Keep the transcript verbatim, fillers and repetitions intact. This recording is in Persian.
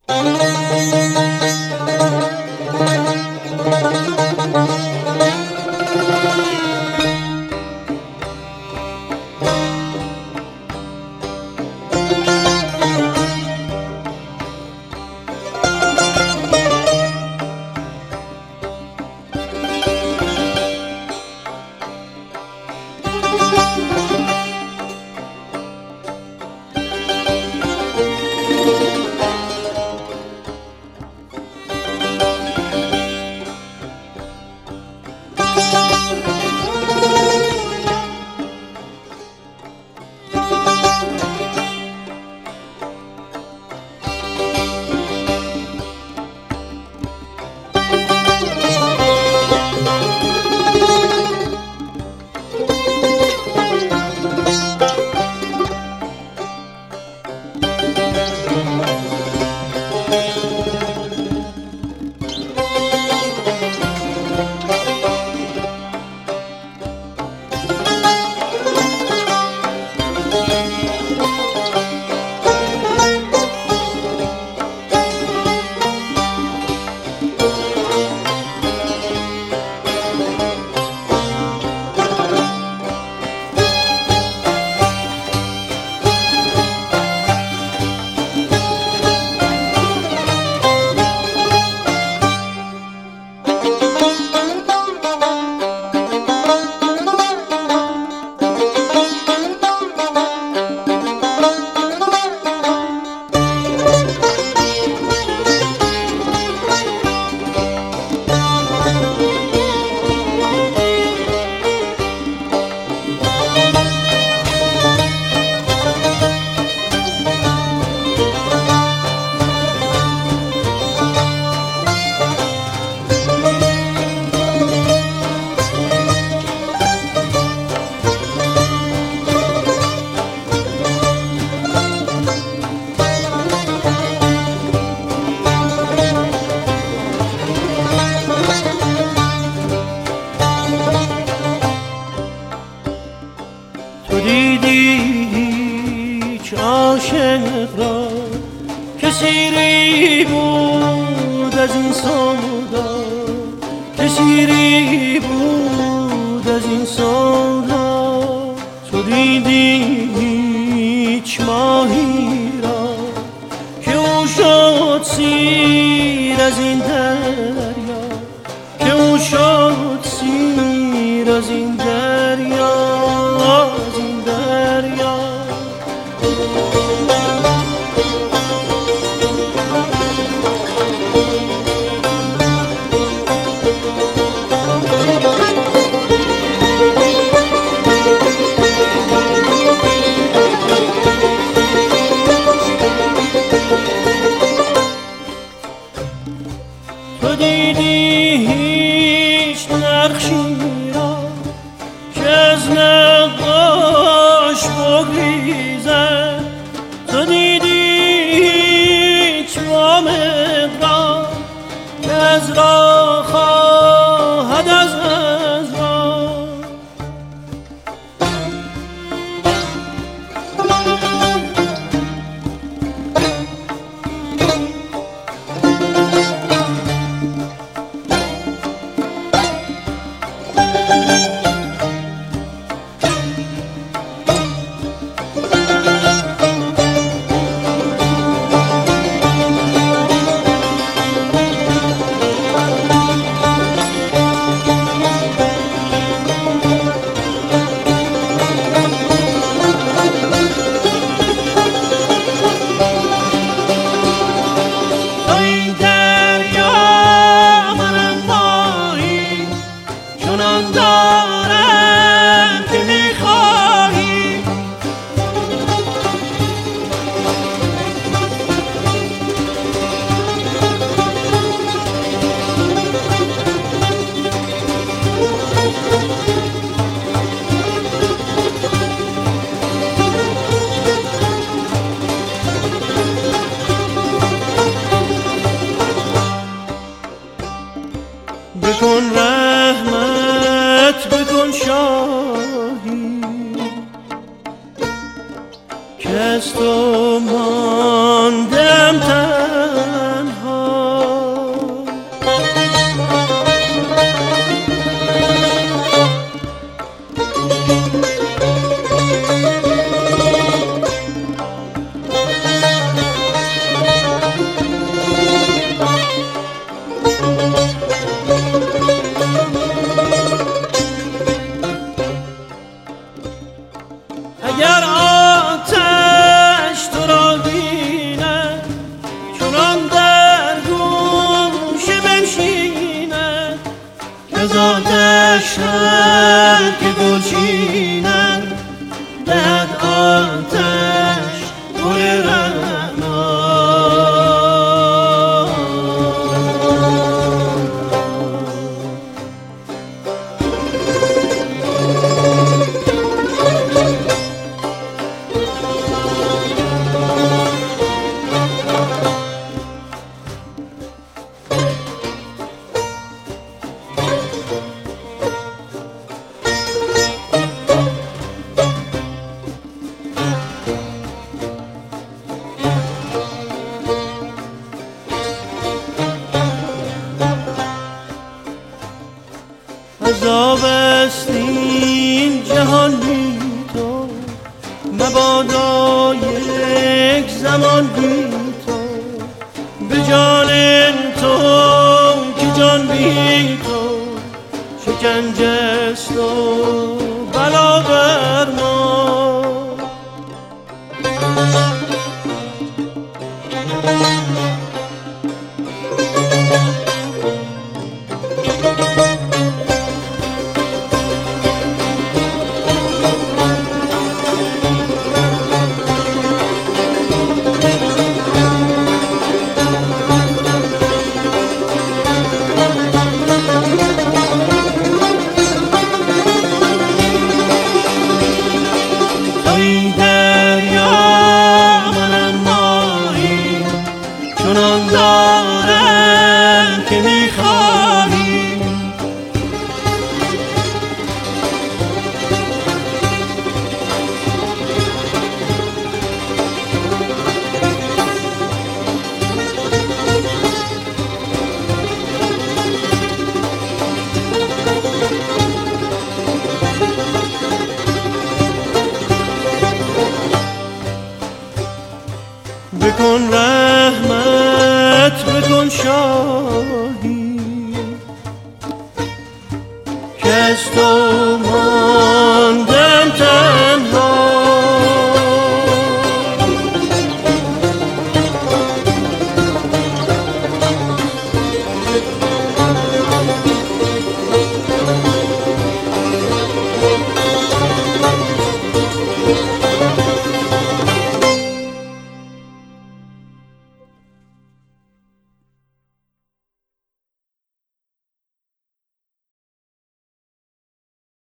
شیری بود از این سودا، که شیری بود از این سودا. تو دیدی هیچ ماهی را که او شد سیر از این دریا، که او شد سیر از این دریا، از این دریا. تو دیدی هیچ نقشی را که از نقاش بگریزد، تو دیدی هیچ وامد را که از راه خواهد از از راه. از آتش هر که گل چیند دهد آتش گل رعنا. از آبستین جهان بی تو مبادا یک زمان بی تو، به جان تو که جان بی تو شکنجه است و بلا بر ما. چنان دارم که میخواهی بکن رحمت بکن شاد